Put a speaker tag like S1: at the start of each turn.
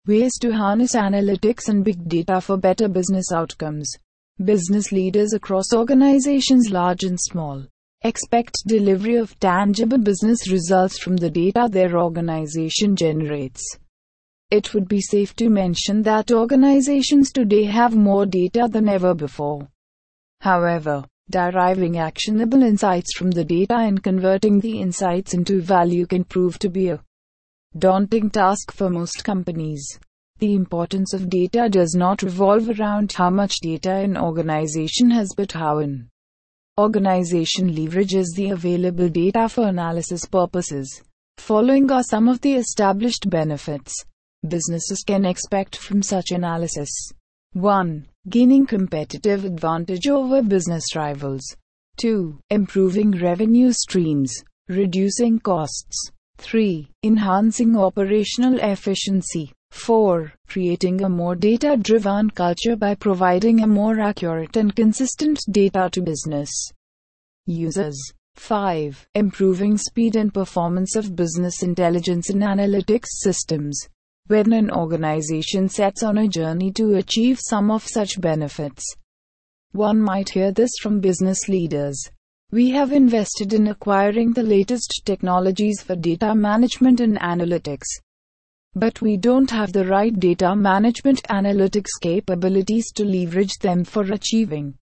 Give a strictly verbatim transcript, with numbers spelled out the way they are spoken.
S1: Ways to harness analytics and big data for better business outcomes. Business leaders across organizations, large and small, expect delivery of tangible business results from the data their organization generates. It would be safe to mention that organizations today have more data than ever before. However, deriving actionable insights from the data and converting the insights into value can prove to be a daunting task for most companies. The importance of data does not revolve around how much data an organization has, but how an organization leverages the available data for analysis purposes. Following are some of the established benefits businesses can expect from such analysis. one. Gaining competitive advantage over business rivals. two. Improving revenue streams, reducing costs. three. Enhancing operational efficiency. four. Creating a more data-driven culture by providing a more accurate and consistent data to business users. five. Improving speed and performance of business intelligence and analytics systems. When an organization sets on a journey to achieve some of such benefits, one might hear this from business leaders. We have invested in acquiring the latest technologies for data management and analytics, but we don't have the right data management analytics capabilities to leverage them for achieving